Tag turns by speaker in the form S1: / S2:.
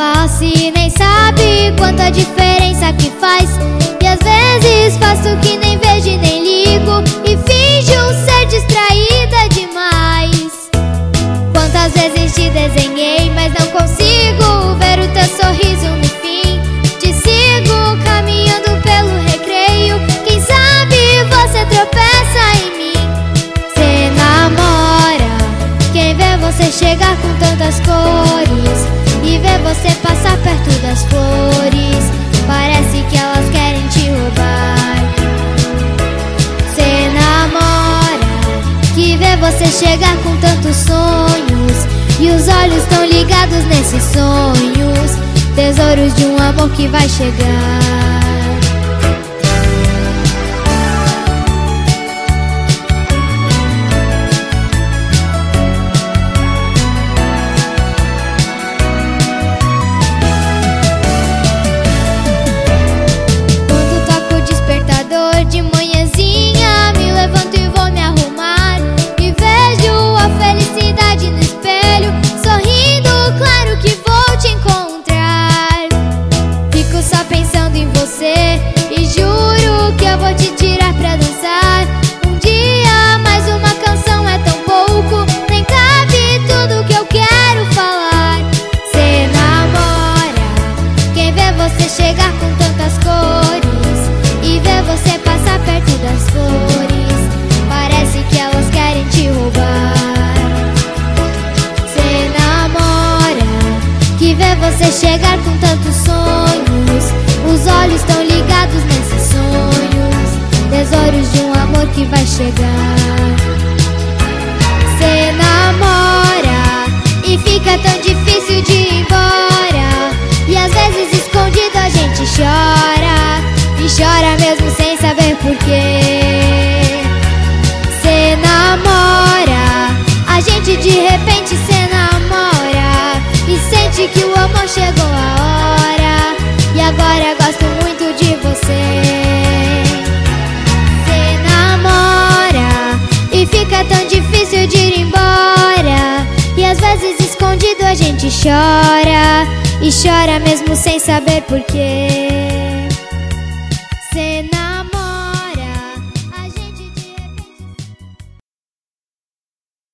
S1: fácil e nem sabe quanta diferença que faz. E às vezes faço que nem vejo e nem ligo, e finjo ser distraída demais. Quantas vezes te desenhei, mas não consigo ver o teu sorriso no fim. Te sigo caminhando pelo recreio, quem sabe você tropeça em mim. Cê namora quem vê você chegar com tantas cores e vê você passar perto das flores, parece que elas querem te roubar. Cê namora que vê você chegar com tantos sonhos e os olhos tão ligados nesses sonhos, tesouros de um amor que vai chegar. De manhãzinha me levanto e vou me arrumar, e vejo a felicidade no espelho, sorrindo, claro que vou te encontrar. Fico só pensando em você e juro que eu vou te tirar pra dançar. Um dia mais uma canção é tão pouco, nem cabe tudo que eu quero falar. Cê namora quem vê você chegar com tantas cores e vê você passar perto das flores, parece que elas querem te roubar. Cê namora que vê você chegar com tantos sonhos, os olhos tão ligados nesses sonhos, tesouros de um amor que vai chegar. Cê namora e fica tão difícil de ir embora, e às vezes escondido a gente chora, e chora mesmo sem saber porquê. Cê namora, a gente de repente cê namora e sente que o amor chegou a hora, e agora gosto muito de você. Cê namora e fica tão difícil de ir embora, e às vezes escondido a gente chora, e chora mesmo sem saber porquê.